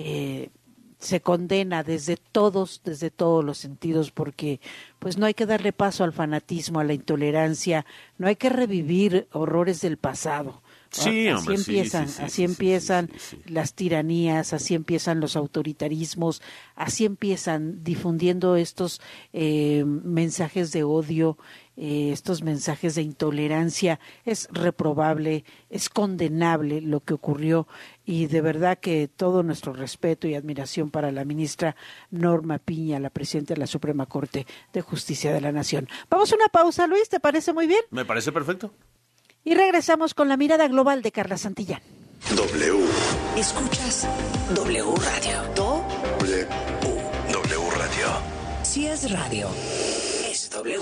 se condena desde todos los sentidos, porque pues no hay que darle paso al fanatismo, a la intolerancia, no hay que revivir horrores del pasado. Sí, hombre, así empiezan las tiranías, así empiezan los autoritarismos, así empiezan difundiendo estos mensajes de odio, estos mensajes de intolerancia. Es reprobable, es condenable lo que ocurrió y de verdad que todo nuestro respeto y admiración para la ministra Norma Piña, la presidenta de la Suprema Corte de Justicia de la Nación. Vamos a una pausa, Luis, ¿te parece muy bien? Me parece perfecto. Y regresamos con la mirada global de Carla Santillán. W. Escuchas W Radio. W. W Radio. Si es radio, es W.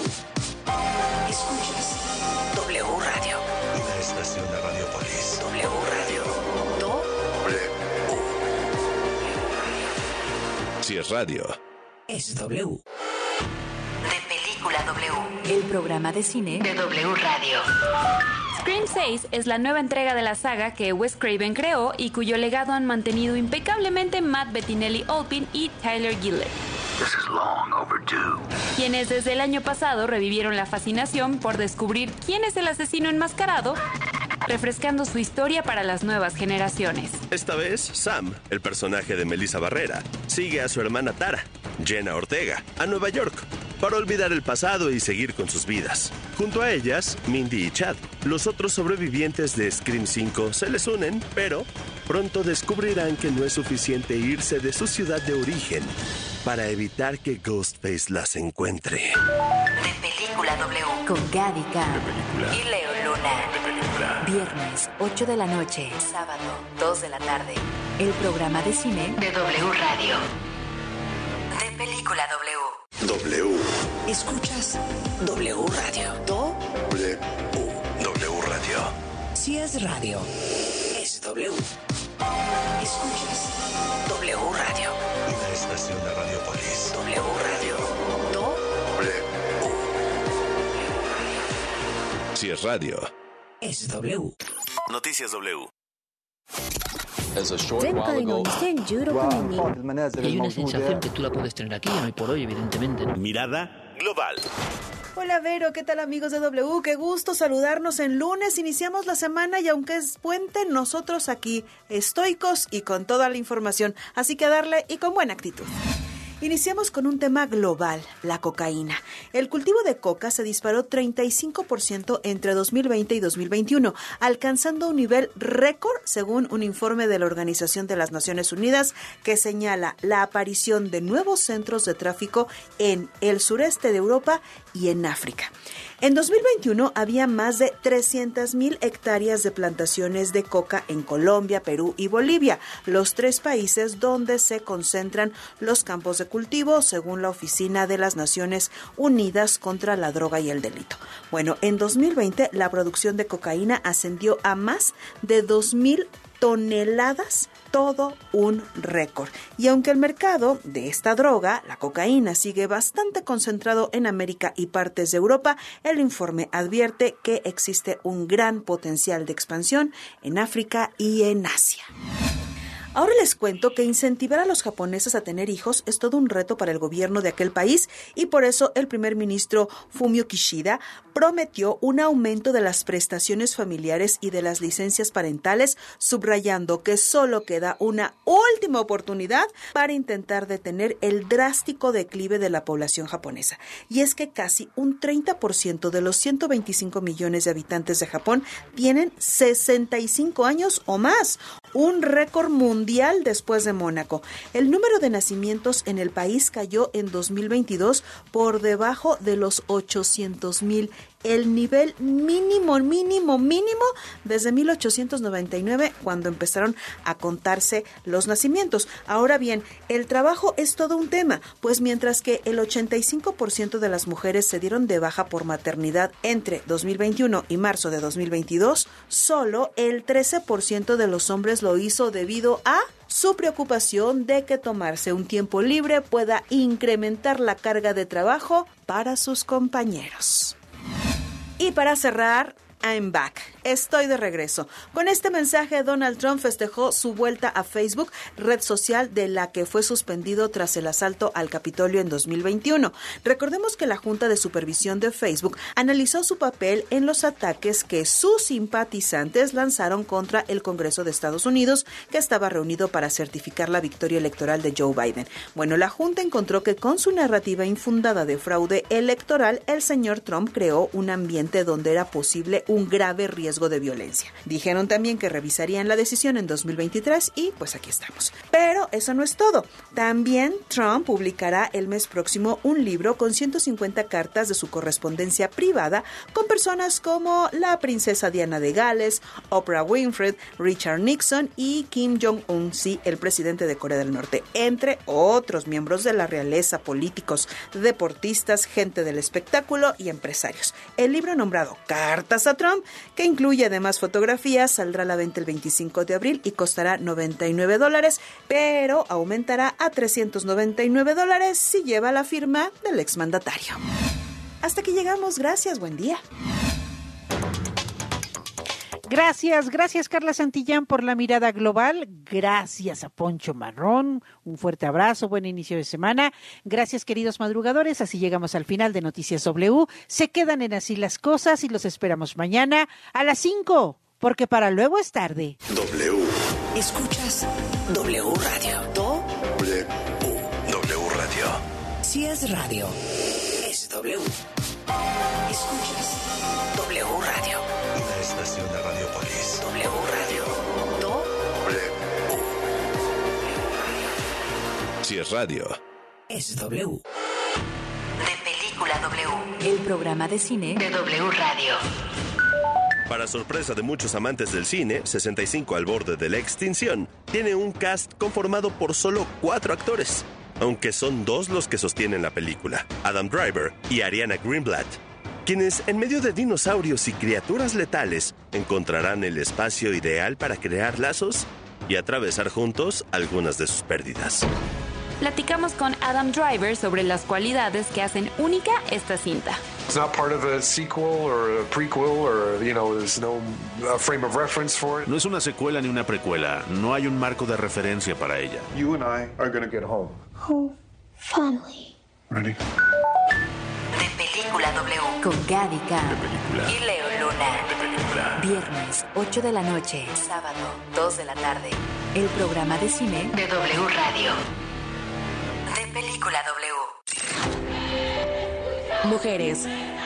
Escuchas W Radio. Una estación de Radiopolis. W Radio. W. Si es radio, es W. De Película W. El programa de cine de W Radio. Scream 6 es la nueva entrega de la saga que Wes Craven creó y cuyo legado han mantenido impecablemente Matt Bettinelli-Olpin y Tyler Gillett, quienes desde el año pasado revivieron la fascinación por descubrir quién es el asesino enmascarado, refrescando su historia para las nuevas generaciones. Esta vez, Sam, el personaje de Melissa Barrera, sigue a su hermana Tara, Jenna Ortega, a Nueva York, para olvidar el pasado y seguir con sus vidas. Junto a ellas, Mindy y Chad, los otros sobrevivientes de Scream 5, se les unen, pero pronto descubrirán que no es suficiente irse de su ciudad de origen para evitar que Ghostface las encuentre. De Película W. Con Gaby Khan y Leo Luna. Viernes, 8 de la noche. Sábado, 2 de la tarde. El programa de cine de W Radio. De Película W. W. Escuchas W Radio. W. W Radio. Si es radio, es W. Escuchas W Radio. Una estación de Radiopolis. W Radio. W. Si es radio, es W. Noticias W. Hay una sensación que tú la puedes tener aquí, hoy por hoy, evidentemente. Mirada global. Hola Vero, ¿qué tal amigos de W? Qué gusto saludarnos en lunes, iniciamos la semana y aunque es puente, nosotros aquí estoicos y con toda la información, así que a darle y con buena actitud. Iniciamos con un tema global, la cocaína. El cultivo de coca se disparó 35% entre 2020 y 2021, alcanzando un nivel récord según un informe de la Organización de las Naciones Unidas que señala la aparición de nuevos centros de tráfico en el sureste de Europa y en África. En 2021 había más de 300,000 hectáreas de plantaciones de coca en Colombia, Perú y Bolivia, los tres países donde se concentran los campos de cultivo, según la Oficina de las Naciones Unidas contra la Droga y el Delito. Bueno, en 2020 la producción de cocaína ascendió a más de 2,000 toneladas, todo un récord. Y aunque el mercado de esta droga, la cocaína, sigue bastante concentrado en América y partes de Europa, el informe advierte que existe un gran potencial de expansión en África y en Asia. Ahora les cuento que incentivar a los japoneses a tener hijos es todo un reto para el gobierno de aquel país y por eso el primer ministro Fumio Kishida prometió un aumento de las prestaciones familiares y de las licencias parentales, subrayando que solo queda una última oportunidad para intentar detener el drástico declive de la población japonesa. Y es que casi un 30% de los 125 millones de habitantes de Japón tienen 65 años o más, un récord mundial después de Mónaco. El número de nacimientos en el país cayó en 2022 por debajo de los 800,000, el nivel mínimo desde 1899, cuando empezaron a contarse los nacimientos. Ahora bien, el trabajo es todo un tema, pues mientras que el 85% de las mujeres se dieron de baja por maternidad entre 2021 y marzo de 2022, solo el 13% de los hombres lo hizo debido a su preocupación de que tomarse un tiempo libre pueda incrementar la carga de trabajo para sus compañeros. Y para cerrar, I'm back. Estoy de regreso. Con este mensaje, Donald Trump festejó su vuelta a Facebook, red social de la que fue suspendido tras el asalto al Capitolio en 2021. Recordemos que la Junta de Supervisión de Facebook analizó su papel en los ataques que sus simpatizantes lanzaron contra el Congreso de Estados Unidos, que estaba reunido para certificar la victoria electoral de Joe Biden. Bueno, la Junta encontró que con su narrativa infundada de fraude electoral, el señor Trump creó un ambiente donde era posible un grave riesgo de violencia. Dijeron también que revisarían la decisión en 2023 y pues aquí estamos. Pero eso no es todo. También Trump publicará el mes próximo un libro con 150 cartas de su correspondencia privada con personas como la princesa Diana de Gales, Oprah Winfrey, Richard Nixon y Kim Jong-un, sí, el presidente de Corea del Norte, entre otros miembros de la realeza, políticos, deportistas, gente del espectáculo y empresarios. El libro nombrado Cartas a Trump, que incluye además fotografías, saldrá a la venta el 25 de abril y costará $99, pero aumentará a $399 si lleva la firma del exmandatario. Hasta aquí llegamos. Gracias. Buen día. Gracias Carla Santillán por la mirada global, gracias a Poncho Marrón, un fuerte abrazo, buen inicio de semana, gracias queridos madrugadores, así llegamos al final de Noticias W, se quedan en Así las Cosas y los esperamos mañana a las 5, porque para luego es tarde. W. Escuchas W Radio. W. W Radio. Si es radio, es W. Escuchas W Radio. Una estación de Radiopolis. W Radio. W. Si es radio, es W. De Película W, el programa de cine de W Radio. Para sorpresa de muchos amantes del cine, 65 al borde de la extinción tiene un cast conformado por solo 4 actores, aunque son 2 los que sostienen la película, Adam Driver y Ariana Greenblatt, quienes en medio de dinosaurios y criaturas letales encontrarán el espacio ideal para crear lazos y atravesar juntos algunas de sus pérdidas. Platicamos con Adam Driver sobre las cualidades que hacen única esta cinta. It's not part of a sequel or a prequel or, there's no frame of reference for it. No es una secuela ni una precuela. No hay un marco de referencia para ella. You and I are going to get home. Home, finally. Ready? De Película W, con Gaby Khan y Leo Luna. Viernes, 8 de la noche, sábado, 2 de la tarde. El programa de cine de W Radio. De Película W. Mujeres.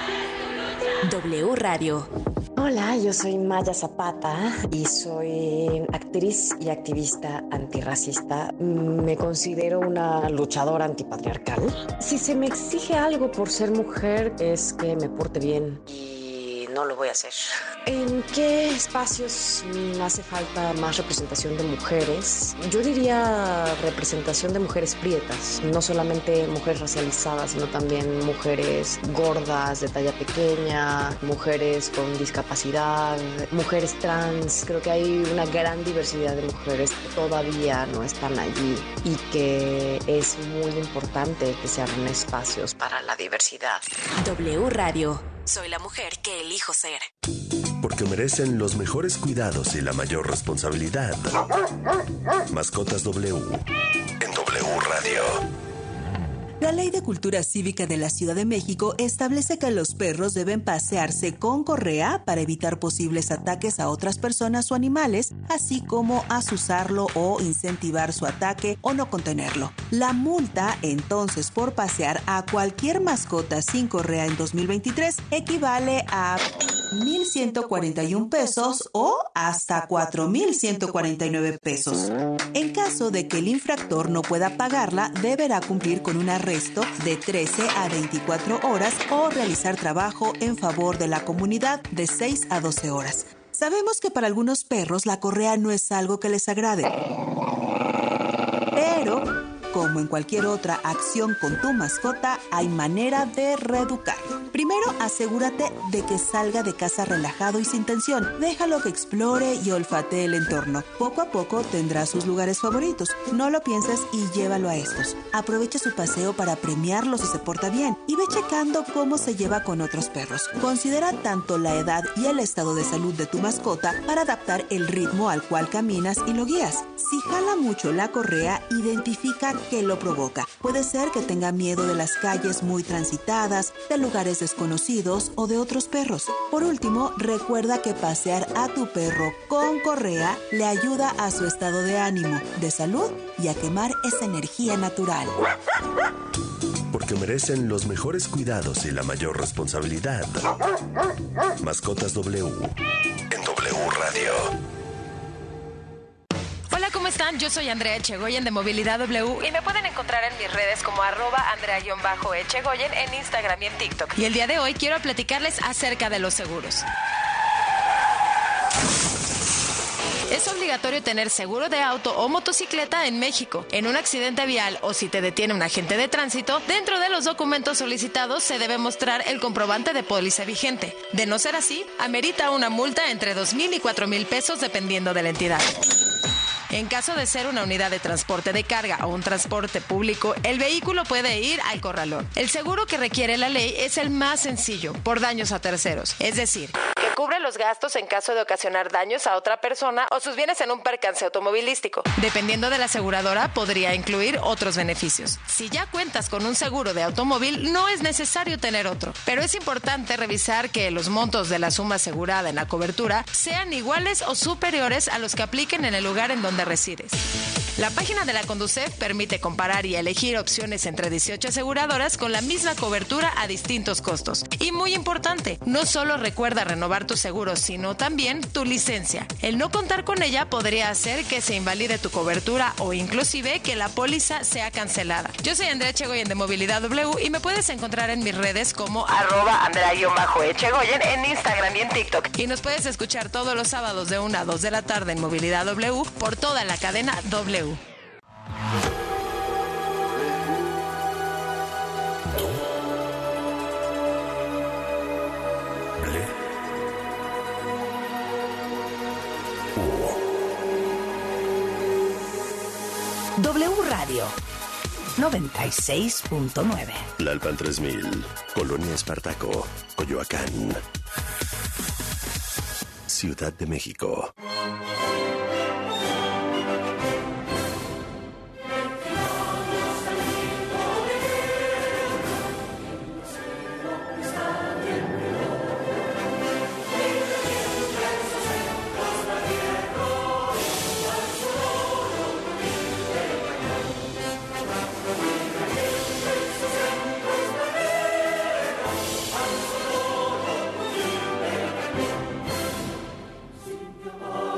W Radio. Hola, yo soy Maya Zapata y soy actriz y activista antirracista. Me considero una luchadora antipatriarcal. Si se me exige algo por ser mujer es que me porte bien y no lo voy a hacer. ¿En qué espacios hace falta más representación de mujeres? Yo diría representación de mujeres prietas, no solamente mujeres racializadas, sino también mujeres gordas, de talla pequeña, mujeres con discapacidad, mujeres trans. Creo que hay una gran diversidad de mujeres que todavía no están allí y que es muy importante que se abran espacios para la diversidad. W Radio. Soy la mujer que elijo ser. Porque merecen los mejores cuidados y la mayor responsabilidad. Mascotas W en W Radio. La Ley de Cultura Cívica de la Ciudad de México establece que los perros deben pasearse con correa para evitar posibles ataques a otras personas o animales, así como azuzarlo o incentivar su ataque o no contenerlo. La multa, entonces, por pasear a cualquier mascota sin correa en 2023 equivale a 1,141 pesos o hasta 4,149 pesos. En caso de que el infractor no pueda pagarla, deberá cumplir con un arresto de 13 a 24 horas o realizar trabajo en favor de la comunidad de 6 a 12 horas. Sabemos que para algunos perros la correa no es algo que les agrade, pero como en cualquier otra acción con tu mascota, hay manera de reeducar. Primero, asegúrate de que salga de casa relajado y sin tensión. Déjalo que explore y olfatee el entorno. Poco a poco tendrá sus lugares favoritos. No lo pienses y llévalo a estos. Aprovecha su paseo para premiarlo si se porta bien y ve checando cómo se lleva con otros perros. Considera tanto la edad y el estado de salud de tu mascota para adaptar el ritmo al cual caminas y lo guías. Si jala mucho la correa, identifica qué lo provoca. Puede ser que tenga miedo de las calles muy transitadas, de lugares desconocidos o de otros perros. Por último, recuerda que pasear a tu perro con correa le ayuda a su estado de ánimo, de salud y a quemar esa energía natural. Porque merecen los mejores cuidados y la mayor responsabilidad. Mascotas W en W Radio. Hola, ¿cómo están? Yo soy Andrea Echegoyen de Movilidad W y me pueden encontrar en mis redes como @Andrea_Echegoyen en Instagram y en TikTok. Y el día de hoy quiero platicarles acerca de los seguros. Es obligatorio tener seguro de auto o motocicleta en México. En un accidente vial o si te detiene un agente de tránsito, dentro de los documentos solicitados se debe mostrar el comprobante de póliza vigente. De no ser así, amerita una multa entre 2,000 y 4,000 pesos dependiendo de la entidad. En caso de ser una unidad de transporte de carga o un transporte público, el vehículo puede ir al corralón. El seguro que requiere la ley es el más sencillo, por daños a terceros. Es decir, que cubre los gastos en caso de ocasionar daños a otra persona o sus bienes en un percance automovilístico. Dependiendo de la aseguradora, podría incluir otros beneficios. Si ya cuentas con un seguro de automóvil, no es necesario tener otro. Pero es importante revisar que los montos de la suma asegurada en la cobertura sean iguales o superiores a los que apliquen en el lugar en donde resides. La página de la Conducef permite comparar y elegir opciones entre 18 aseguradoras con la misma cobertura a distintos costos. Y muy importante, no solo recuerda renovar tu seguro, sino también tu licencia. El no contar con ella podría hacer que se invalide tu cobertura o inclusive que la póliza sea cancelada. Yo soy Andrea Echegoyen de Movilidad W y me puedes encontrar en mis redes como @Andrea_Echegoyen en Instagram y en TikTok. Y nos puedes escuchar todos los sábados de 1 a 2 de la tarde en Movilidad W por toda la cadena W. W Radio 96.9. Lalpan 3000, Colonia Espartaco, Coyoacán, Ciudad de México. Oh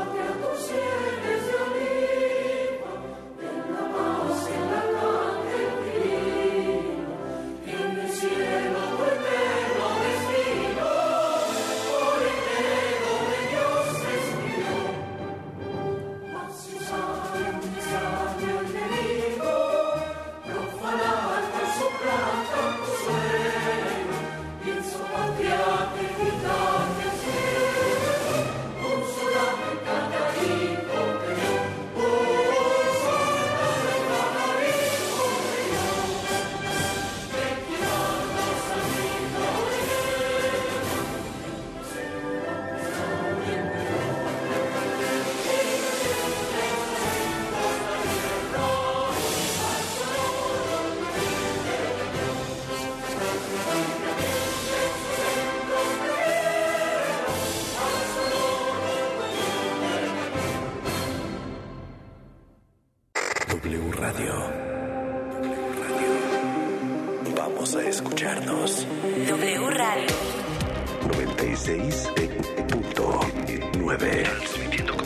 W Radio. Vamos a escucharnos. W Radio 96.9. Transmitiendo con